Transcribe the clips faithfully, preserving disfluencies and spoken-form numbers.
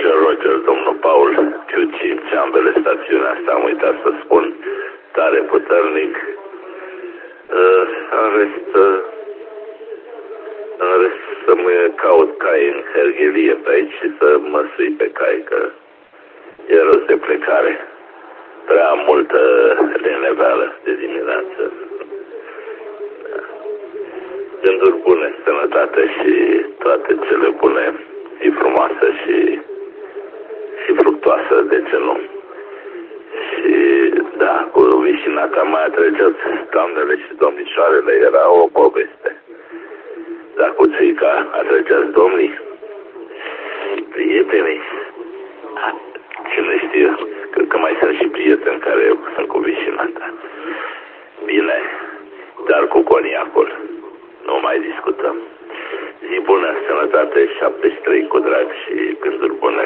Roger, Roger, domnul Paul, Q cinci, ambele stațiuni, asta am uitat să spun, tare puternic. Uh, în rest, uh, în rest să-mi caut cai în herghelie pe aici și să mă sui pe cai, că e rost de plecare. Prea multă leneveală de dimineață. Gânduri bune, sănătate și toate cele bune, zi frumoasă și, și fructoasă, de ce nu? Și da, cu vișinata mai atrăgeat doamnele și domnișoarele, era o poveste. Dar cu țuica atrăgeați domnii, prietenii, cine știe, cred că mai sunt și prieteni care sunt cu vișinata. Bine, dar cu coniacul. Nu mai discutăm. Zi bună, sănătate, șaptezeci și trei cu drag și gânduri bune.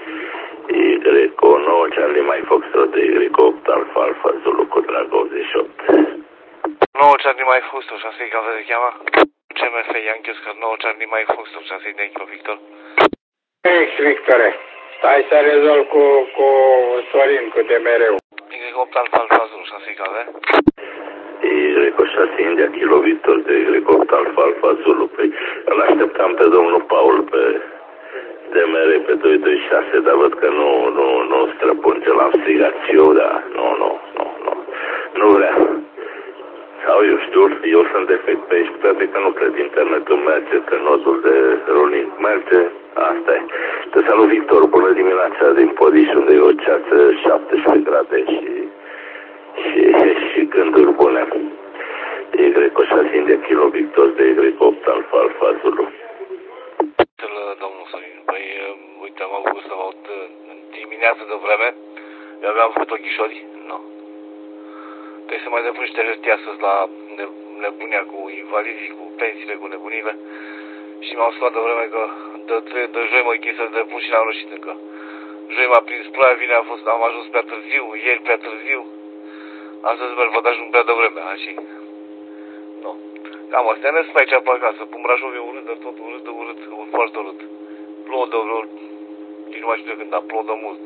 Y nouă Charlie Mike Foxtrot, Y opt Alfa Alfa Zulu cu drag optzeci și opt. nouă Charlie Mike Foxtrot, șase că se cheamă C M F Yankee Oscar, nouă Charlie Mike Foxtrot, șase de Echo Victor. Ex Victore, stai să rezolv cu, cu Sorin, cu D M R-ul. Y opt Alfa Alfa Zulu, șase că avea. Y șase India Kilo Victor de Y opt Alfa Alfa Zulu. Păi îl așteptam pe domnul Paul pe D M R pe doi doi șase, dar văd că nu, nu, nu străpunge, l-am strigat și eu, dar nu, nu, nu, nu, nu vrea. Sau eu știu, eu sunt defect pe aici, toate că nu cred internetul merge, că nodul de roaming merge, asta e. Te salut, Victor, bună dimineața din Podiș, unde e o ceață șaptesprezece grade și, și, și gânduri bune. Y șase India Kilo Victor de Y opt Alfa Alfa Zulu. Domnul Sorin, păi, uite, am avut să aud dimineața de vreme, eu aveam făcut ochișori, nu. Trebuie să mai depun niște hârtii astăzi la nebunia cu invalidii, cu pensiile, cu nebunile. Și m-am spus de vreme că de, de, de joi mă închin să depun și n-am reușit încă. Joi m-a prins ploaia, vine a fost, am ajuns prea târziu, ieri prea târziu. Astăzi merg, văd ajung prea devreme, așa. Nu. Cam astea ne sunt aici pe acasă. Pun Brașov e urât, de tot urât, de urât, foarte urât. Plouă de vreo, nici nu mai știu de când, dar plouă de mult.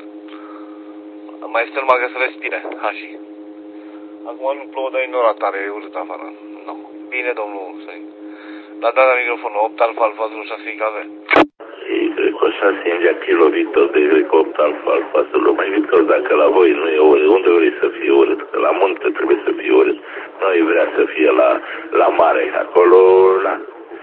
Mai este numai că să respire, așa. Acum nu plouă, dar e nora tare, e urât afară. Nu. Bine, domnul Sorin. La data microfonul, opt Alfa Alfa Zulu șase I K V. Y șase India Kilo Victor de Y opt Alfa Alfa Zulu. Mai Victor, dacă la voi nu e urât, unde vrei să fie urât? Că la munte trebuie să fie urât. Noi vrea să fie la, la mare, acolo, la...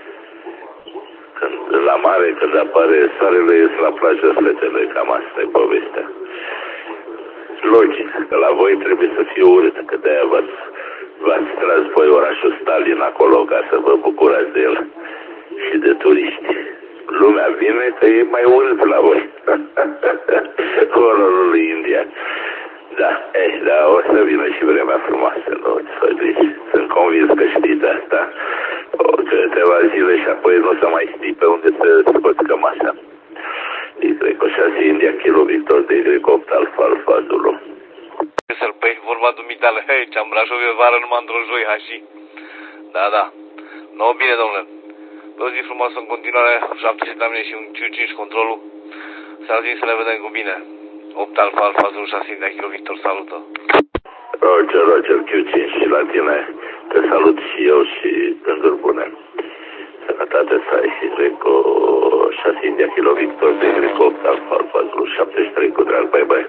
Când, la mare, când apare soarele, ies la plajă fetele, cam asta e povestea. Logic, că la voi trebuie să fie urât, că de-aia v-ați, v-ați tras voi orașul Stalin acolo ca să vă bucurați de el și de turiști. Lumea vine că e mai urât la voi. Horrorul lui India. Da, eh, da, o să vină și vremea frumoasă, nu? Sunt convins că știi de asta. O, câteva zile și apoi nu o să mai știi pe unde să scoți cămașa. Y șase India Kilo Victor de Y opt Alfa Alfa Zulu. Să-l păi, vorba dumitale, hei, ce-am Brașov e vară numai într-o joi, așa. Da, da. No, bine, domnule. Pe o zi frumoasă în continuare, șaptezeci de mine și un Q cinci controlul. Să zi să ne vedem cu bine. opt Alfa Alfa Zulu șase India Kilo Victor, salută. Roger, Roger, Q cinci și la tine. Te salut și eu și gânduri bune. Sănătate să ai și Reco șase India Kilo Victor de Y opt Alfa Alfa Zulu șaptezeci și trei cu drag, bye bye.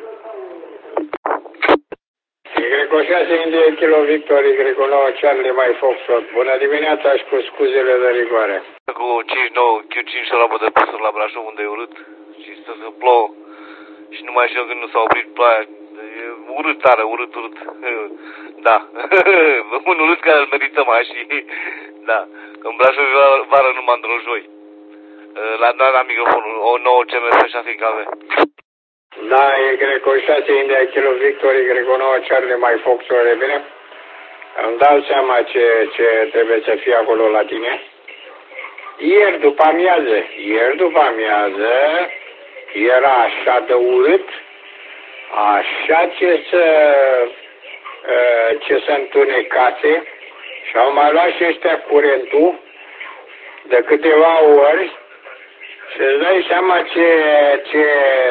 Y șase India Kilo Victor, Y nouă Charlie Mike Foxtrot. Bună dimineața și cu scuzele de rigoare. Cu cinci nouă Q cinci și rabă de păsări la Brașov unde e urât și stă să plouă și nu mai știu când nu s-a oprit ploaia. E urât tare, urât, urât. Da. Un urât care îl merităm așa. Da. În Brașov e vară numai într-o joi. La data microfonul, o nouă C M F șase K V. Da, Y șase India Kilo Victor, Y nouă Charlie Mike Foxtrot, e bine? Îmi dau seama ce, ce trebuie să fie acolo la tine. Ieri după amiază, ieri după amiază, era așa de urât, așa ce să, ce să întunecase și au mai luat și ăștia curentul de câteva ori Și îți dai seama ce, ce,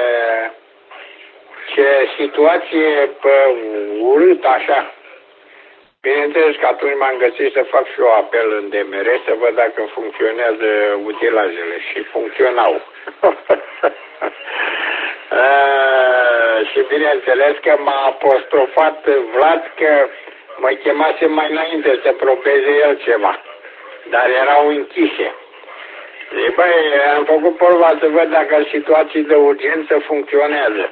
ce situație pă, urât așa. Bineînțeles că atunci m-am găsit să fac și eu apel în D M R să văd dacă funcționează utilajele și funcționau. A, și bineînțeles că m-a apostrofat Vlad că mă chemase mai înainte să probeze el ceva, dar erau închise. Zic, băi, am făcut proba să văd dacă situații de urgență funcționează.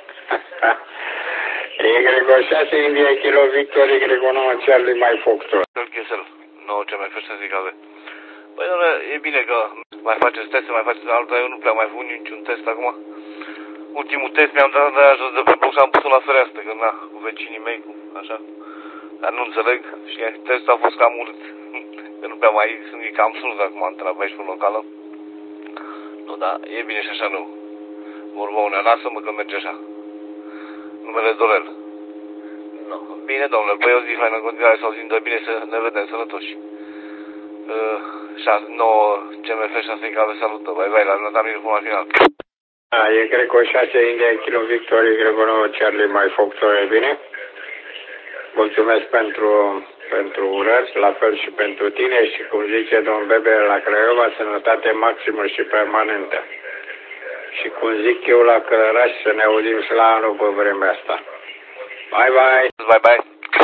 Y șase India Kilo Victor Y nouă Charlie mai Foxtrot. Ghesel, nouă ce mai faci să zic ave. Păi, doamne, e bine că mai faceți teste, mai faceți altă, eu nu prea mai făcut niciun test acum. Ultimul test mi-am dat de jos de pe bloc și am pus-o la fereastră, că na, cu vecinii mei, cu așa. Dar nu înțeleg și testul a fost cam urât. Că nu prea mai sunt, e cam sus acum, am treabă aici pe locală. Nu, da, e bine și așa nu. Vorba unea, lasă-mă că merge așa. Numele Dorel. No. Bine, domnule, păi o zi faină în continuare, să auzim de bine, să ne vedem sănătoși. Uh, nouă C M F șase care salută, bye bye, la notat microfon la final. Da, e cred că șase India Kilo Victor Y nouă Charlie mai Foxtrot, e bine? Mulțumesc pentru, pentru urări, la fel și pentru tine și cum zice domn Bebe la Craiova, sănătate maximă și permanentă. Și cum zic eu la Călăraș, să ne auzim și la anul pe vremea asta. Bye, bye! Bye, bye!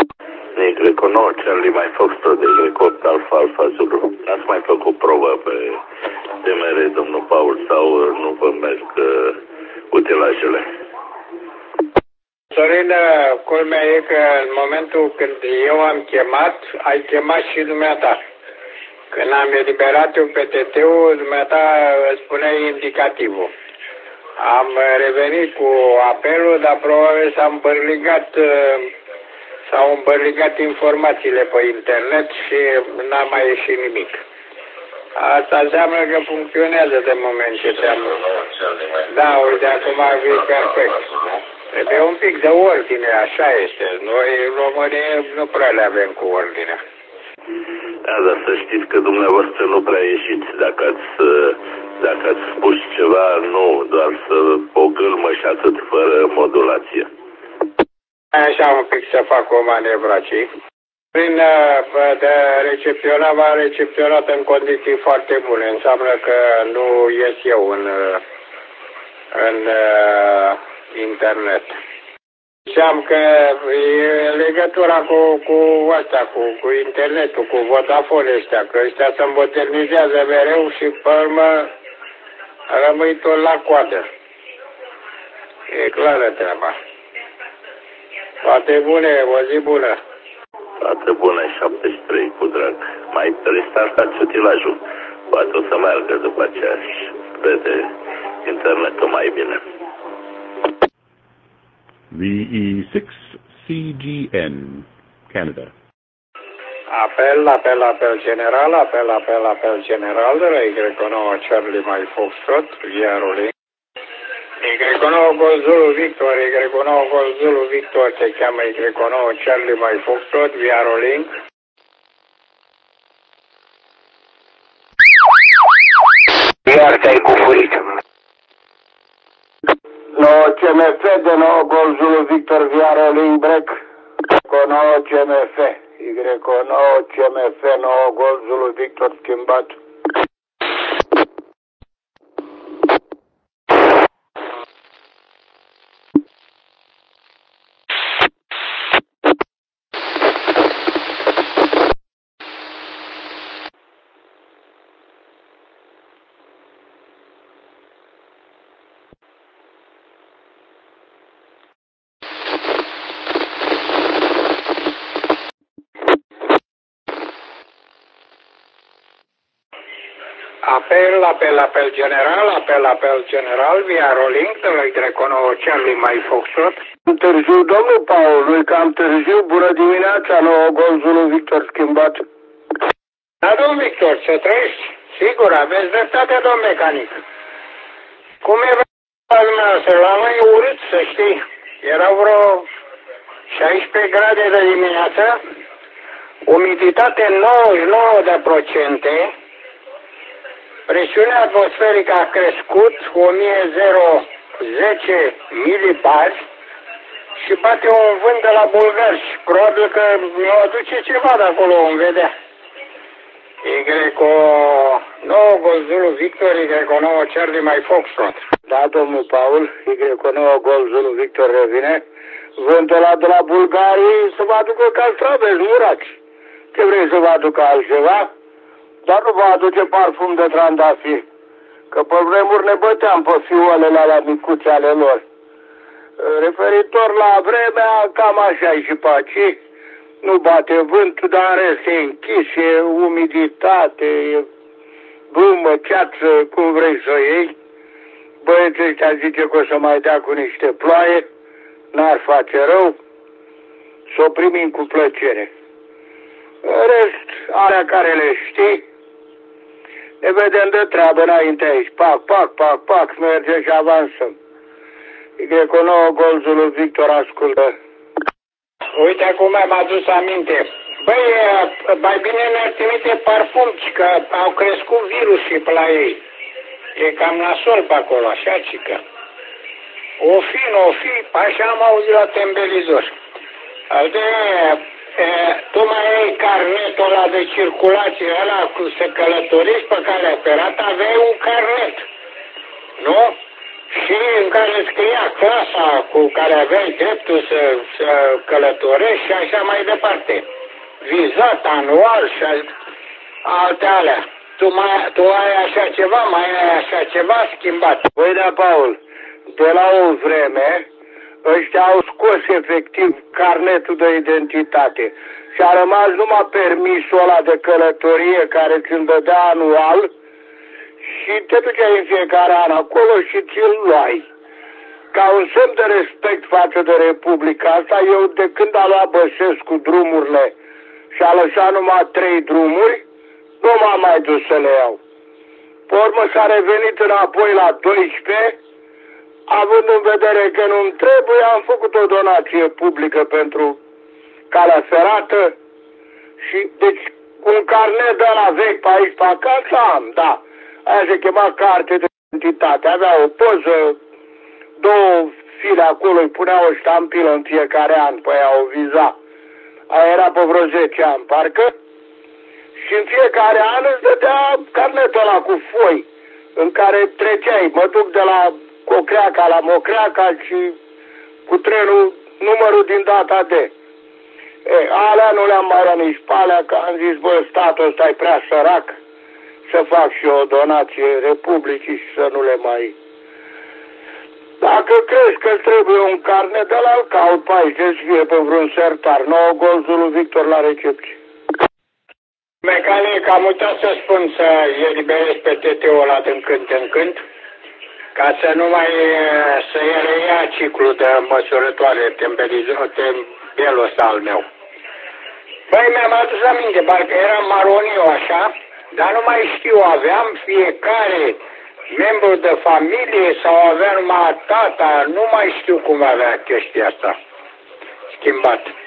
Y nouă Charlie mai Foxtrot de Y opt Alfa Alfa Zulu. N-ați mai făcut probă pe D M R, domnul Paul, sau nu vă merg uh, utilajele? Sorin, culmea e că în momentul când eu am chemat, ai chemat și dumneata. Când am eliberat eu P T T-ul, dumneata spuneai indicativul. Am revenit cu apelul, dar probabil s-a îmbărligat, s-au îmbărligat informațiile pe internet și n-a mai ieșit nimic. Asta înseamnă că funcționează de moment ce te-am... Da, uite, acum ar fi perfect. Trebuie un pic de ordine, așa este. Noi, românii, nu prea le avem cu ordine. Da, dar să știți că dumneavoastră nu prea ieșiți. Dacă ați, dacă ați spus ceva, nu, doar să o gâlmă și atât, fără modulație. Așa un pic să fac o manevră aici. Prin de recepționat, v-a recepționat în condiții foarte bune. Înseamnă că nu ies eu în, în internet. Ziceam că e legătura cu, cu asta, cu, cu internetul, cu Vodafone ăștia, că ăștia se modernizează mereu și pe urmă rămâi tot la coadă. E clară treaba. Toate bune, o zi bună. Toate bune, șaptezeci și trei, cu drag. Mai restartați utilajul. Poate o să meargă după aceea și vede internetul mai bine. V E six C G N, Canada. Apel, apel, apel general, apel, apel, apel general de la Y nouă Charlie mai Foxtrot, via rolling. Y nouă Gol Zulu Victor, Y nouă Gol Zulu Victor, se cheamă Y nouă Charlie mai Foxtrot, via rolling. Iar te-ai cufurit. nouă C M F de nouă Gol Zulu Victor via rolling break. Y nouă C M F. Y nouă C M F nouă Gol Zulu Victor schimbat. Apel, apel, apel general, apel, apel general, via rolling de la Y nouă Charlie mai Foxtrot. Târziu, domnul Paul, nu-i cam târziu, bună dimineața, nouă Gol Zulu Victor schimbat. Da, domn Victor, să trăiești? Sigur, aveți dreptate, domn mecanic. Cum e vreo dumneavoastră? La noi e urât, să știi. Erau vreo șaisprezece grade de dimineață, umiditate nouăzeci și nouă de procente, Presiunea atmosferică a crescut o mie zece milibari și bate un vânt de la bulgari și probabil că ne aduce ceva de acolo, vom vedea. Y nouă Gol Zulu Victor, Y nouă Charlie My Foxtrot. Da, domnul Paul, Y nouă Gol Zulu Victor revine. Vântul ăla de la bulgarii să vă aducă castraveți murați. Ce vrei să vă aducă altceva? Dar nu vă aduce parfum de trandafir. Că pe vremuri ne băteam pe fiolele alea micuțe ale lor. Referitor la vremea, cam așa e și pe aici. Nu bate vântul, dar în rest e închis, e umiditate, e brumă, ceață, cum vrei să o iei. Băieții ăștia zice că o să mai dea cu niște ploaie, n-ar face rău, să o primim cu plăcere. În rest, alea care le știi, ne vedem de treabă înainte aici. Pac, pac, pac, pac, mergem și avansăm. Y nouă Gol Zulu Victor ascultă. Uite acum mi-am adus aminte. Băi, mai bine ne-ar trimite parfumci, că au crescut virusii pe la ei. E cam nasol pe acolo, așa, cică. O fi, nu o fi, așa am auzit la tembelizor. De, e, tu mai ai carnetul ăla de circulație, ăla cu să călătoriști pe calea ferată, aveai un carnet, nu? Și în care scria clasa cu care aveai dreptul să, să călătorești și așa mai departe. Vizat anual și alte alea. Tu, mai, tu ai așa ceva, mai ai așa ceva schimbat. Păi da, Paul, de la o vreme, ăștia au scos efectiv carnetul de identitate și a rămas numai permisul ăla de călătorie care ți-l dădea anual și te duceai în fiecare an acolo și ți-l luai. Ca un semn de respect față de Republica asta, eu de când a luat Băsescu drumurile și a lăsat numai trei drumuri, nu m-am mai dus să le iau. Pe urmă s-a revenit înapoi la doisprezece, având în vedere că nu-mi trebuie, am făcut o donație publică pentru calea ferată și, deci, un carnet de la vechi pe aici, pe acasă am, da. Aia se chema carte de identitate. Avea o poză, două file acolo, îi punea o ștampilă în fiecare an, pe aia o viza. Aia era pe vreo zece ani, parcă. Și în fiecare an îți dădea carnetul ăla cu foi, în care treceai. Mă duc de la Cocreaca la Mocreaca și cu trenul numărul din data de. E, alea nu le-am mai luat nici pe alea, că am zis, bă, statul ăsta e prea sărac să fac și o donație Republicii și să nu le mai... Dacă crezi că trebuie un carnet, de la-l caut pe aici, să fie pe vreun sertar. nouă Gol Zulu Victor la recepție. Mecanic, am uitat să spun să eliberez pe T T-ul ăla din când în când, ca să nu mai să reia ciclul de măsurătoare tembelul ăsta al meu. Băi, mi-am adus aminte, parcă era maroniu așa, dar nu mai știu, aveam fiecare membru de familie sau avea numai tata, nu mai știu cum avea chestia asta schimbat.